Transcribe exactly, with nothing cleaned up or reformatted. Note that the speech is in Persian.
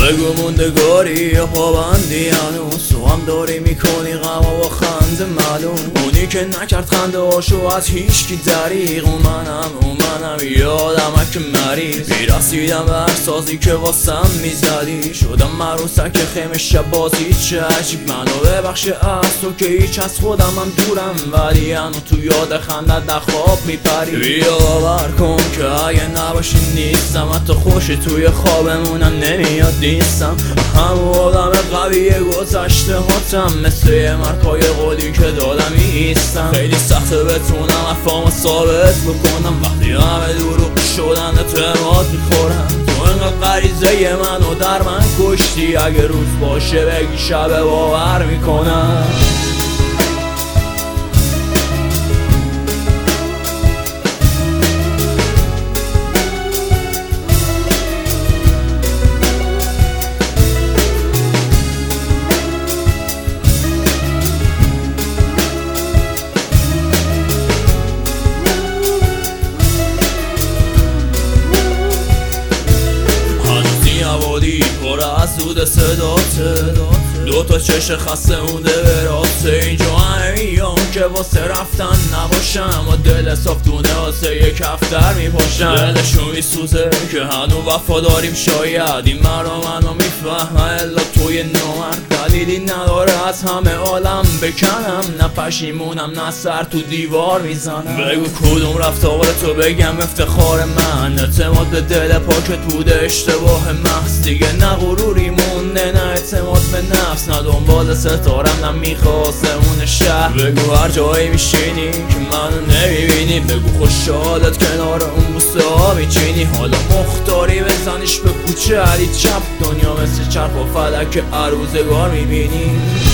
بگو موندگاری یا پابندی هنوز تو هم داری میکنی غم و خنده معلوم، اونی که نکرد خنده هاشو از هیچکی دریغ. اون منم اون منم یادم که مریض میرسیدم به هر سازی که واسم میزدی، شدم مروسک خیمه شب بازی. چه عجیب منو ببخشه از تو که هیچ از خودم هم دورم، ولی هنو تو یاد خندت در خواب میپری. بیا باور کن که اگه نباشی نیستم، حتی خوشی توی خوابمونم نمیاد نیستم. همون آدم قوی گذشته هاتم، مثل یه مرکای قولی که دادم ایستم. خیلی سخته بتونم افهام ثابت بکنم وقتی همه دروغ شدن اعتماد میخورم. تو اینقدر غریزه منو در من کشتی، اگه روز باشه بگی شب باور میکنم. پر از دود صداته، دو تا چش خسته مونده به راسته. اینجا ایام که واسه رفتن نباشم و دل صاف دونه واسه یک کفتر میپاشم. دلشون میسوزه که هنو وفاداریم، شاید این مرا منو میفهمه الا توی نامرد دلیلی نداره از همه عالم بکنم. نه پشیمونم نه سر تو دیوار میزنم. بگو کدوم رفتار تو بگم افتخار من، اعتماد به دل پاکت بوده اشتباه محض. دیگه نه غروری مونده نه اعتماد به نفس، نه دنبال ستارم نه میخواستمون شهر. بگو هر جایی میشینی که منو نمیبینی، بگو خوشحالت کنار اون بوسه ها میچینی. حالا مختاری بزنیش به کوچه علی چپ، دنیا مثل چرخ و فلک که هر روزگار میبینی.